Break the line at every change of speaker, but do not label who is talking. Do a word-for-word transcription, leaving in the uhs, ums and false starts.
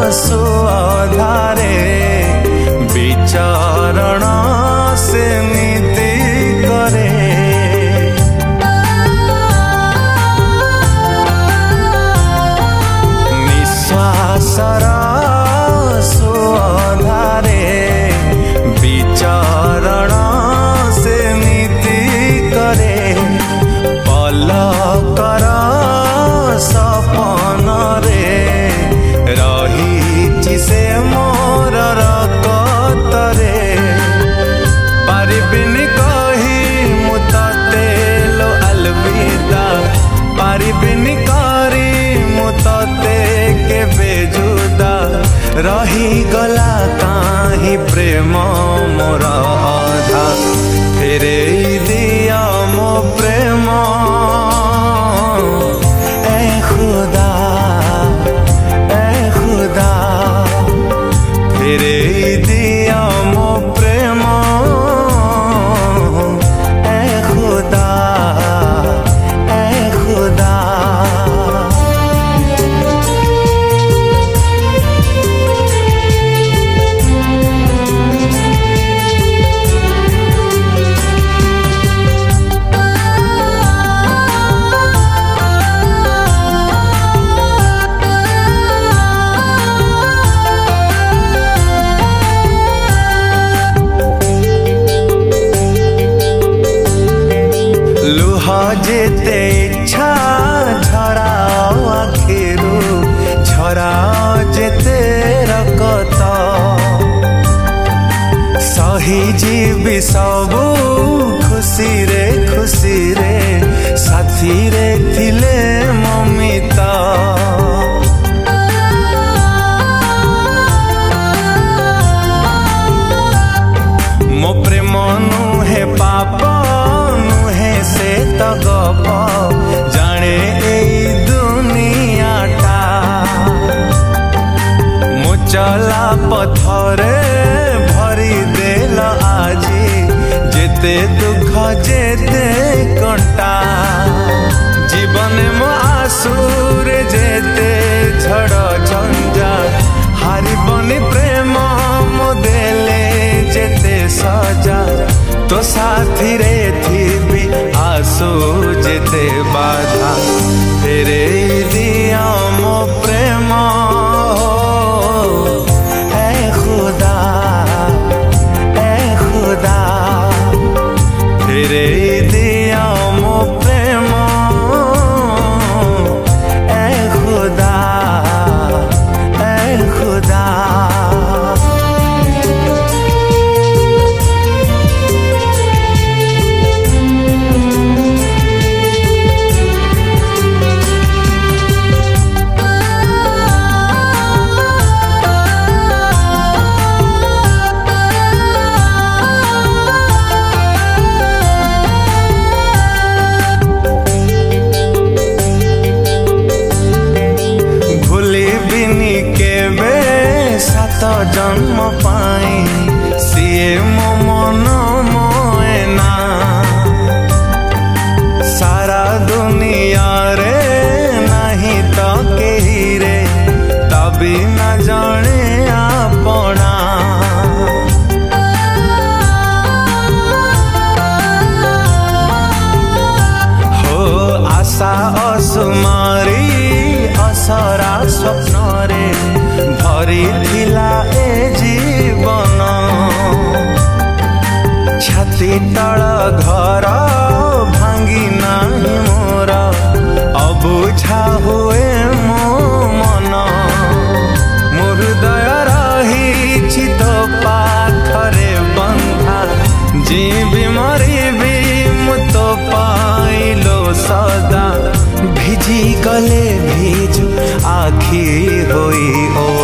सुअधारे विचरण से नीति करे। निश्वासर सुअधारे विचरण से नीति करे। पलकर सपन रे रही से मोर रकतरे। पारिबिनी कही मु तते लो अलविदा, पारिबिनी करी मु तते के बेजुदा। रही गला काहि प्रेम मोर अधा, फेरे दिया मो प्रेम ए खुदा ए खुदा। फेरे दिया मो प्रेम ए खुदा ए खुदा। लुह जेते इच्छा झरा आखिरू झरा जेते रकत। सही जीवी सबू खुशी रे खुशी रे साथी रे थिले ममिता। मो प्रेम नुहे पाप से तगप जाने ए दुनियाटा। मु चला पथरे भरी देल आजी जेते दुख जेते कंटा। जीवन मो आसुर जेते झड़ झंझा हारिबनी प्रेम मो देले जेते सजा। तो साथी रे थी आसो जेते बाधा, फेरे दिया मो प्रेम ए खुदा ए खुदा। फेरे दिया मो प्रेम ए खुदा ए खुदा। जन्म पाई सीए मो मन मोएना। सारा दुनिया रे नहीं तो केही रे तभी न जाने अपना। हो आशा असुमारी असरा स्वप्न रे भरी थिला ए जीवन। छाती तल घर भांगी नाही मोर अबुझा हुए मो मन। मो हृदय रही तो पाखरे बंधा, जीवी मरिबी मु तो पाइलो सदा। भिजी गले भिजु आखि होई ओ